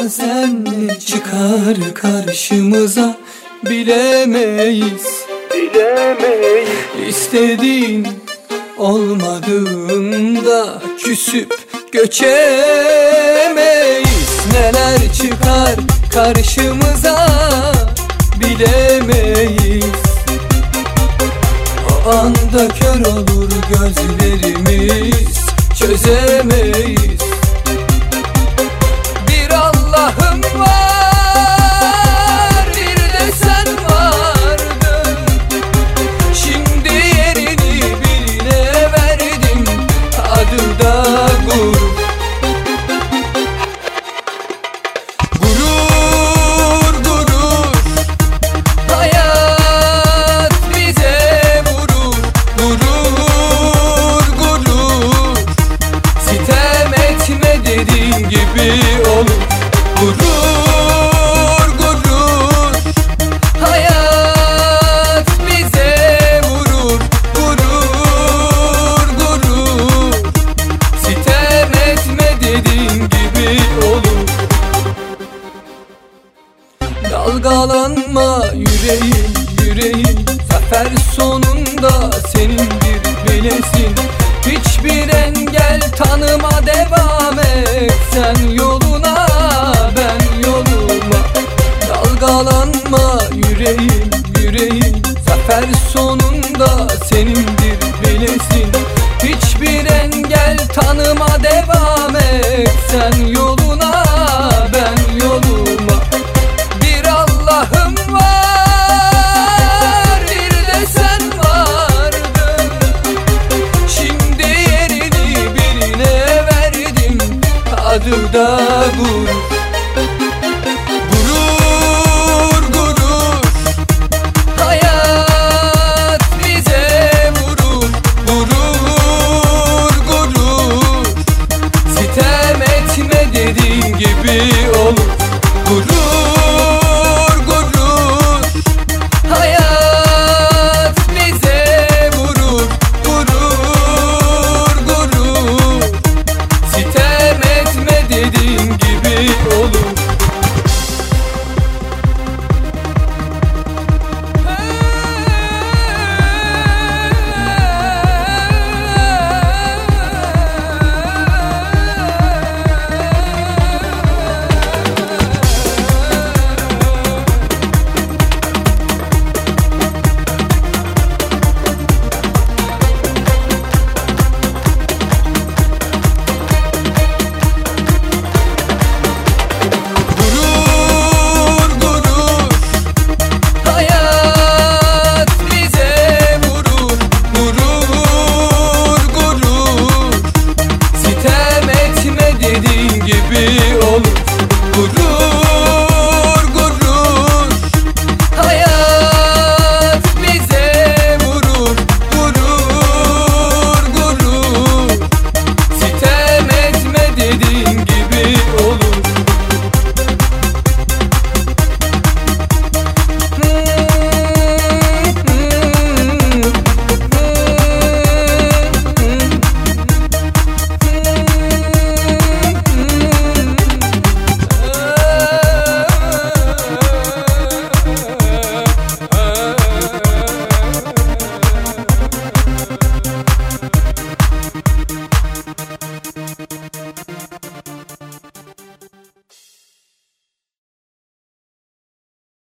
Bazen ne çıkar karşımıza bilemeyiz. İstediğin olmadığında küsüp göçemeyiz. Neler çıkar karşımıza bilemeyiz. O anda kör olur gözlerimiz, çözemeyiz. Bir Allah'ım var, bir de sen vardın. Şimdi yerini birine verdim, adı da gurur. Gurur, gurur, hayat bize vurur. Gurur, gurur, sitem etme dediğin gibi olur. Gurur, gurur, hayat bize vurur. Gurur, gurur, sitem etme dediğin gibi olur. Dalgalanma yüreğim, yüreğim, zafer sonunda senindir bilesin. Hiçbir engel tanıma, devam et sen yoluna, ben yoluma. Dalgalanma yüreğim, yüreğim, zafer sonunda senindir bilesin. Hiçbir engel tanıma, devam et sen yoluna, ben yoluma. Bir Allah'ım var, bir de sen vardın. Şimdi yerini birine verdim, adı da gurur. Gurur, gurur, hayat bize vurur. Gurur, gurur, sitem etme dediğin gibi olur. Gurur,